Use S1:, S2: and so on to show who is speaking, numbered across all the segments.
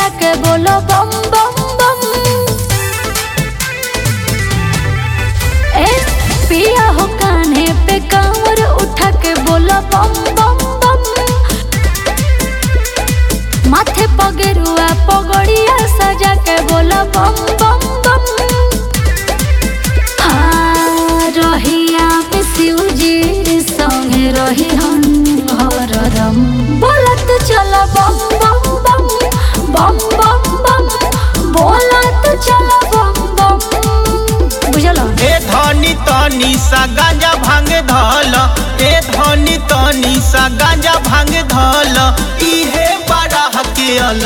S1: सजा के बोलो बम बम बम। ए पिया हो कान्हे पे कांवर उठा के बोलो बम बम बम। माथे पगेरुआ पगड़िया सजा के बोलो बम बम बम। हाँ रहिया पे शिवजी संगे रही हम हरदम। बोलत चल बम बम बम बम बम बम। बोलत चल बम बम। बुझलो
S2: ए धनी तनी सा गांजा भांग धल, ए धनी तनी सा गांजा भांग धल, इहे बड़ा हकेल।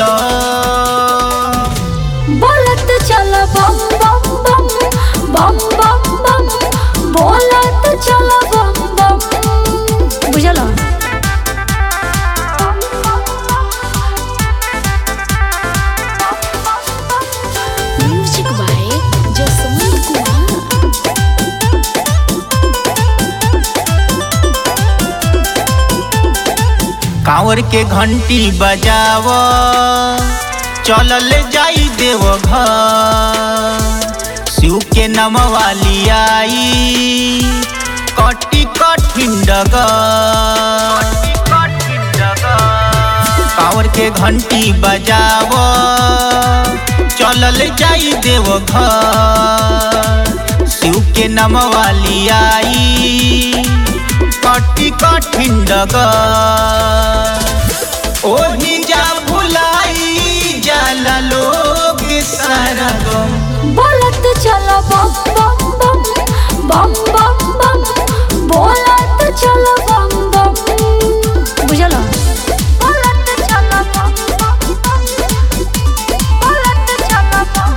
S1: बोलत चल बम बम बम बम बम बम। बोलत चल बम बम। बुझलो
S3: म्यूजिक बाय जसवंत कुमार।
S2: कांवर के घंटी बजाव, चलल जाई देव घर। शिव के नमवा लियाई कटी कठिन डगर। कांवर के घंटी बजाव, चलल जाई देव घर। शिव के नमवा लियाई कटी कठिन डगर। ओही जा भुलाई जाला लोग सारा गम।
S1: बोलत चल बम बम बम बम बम बम। बोलत चल बम बम। बुझलो बोलत चल बम बम बम। बोलत चल बम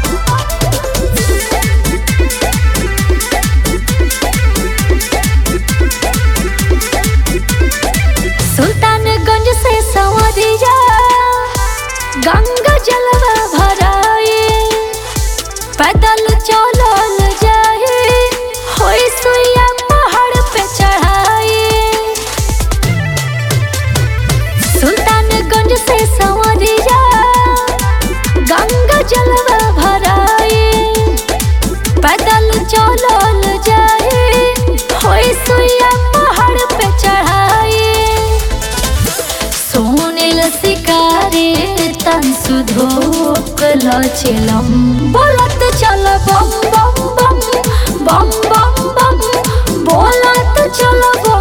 S1: बम। सुल्तानगंज से संवरिया गंगा जलवा भराए। पैदल चलल जाए होई सुइया पहाड़ पे चढ़ाए। सुल्तानगंज से संवरिया गंगा जलवा भराए। पैदल चलल जाए होई सुइया पहाड़ पे चढ़ाए। सुनील शिकारी तन सुधोक लचलम। बोलत चल बम बम बम बम बम बम। बोलत चल बम।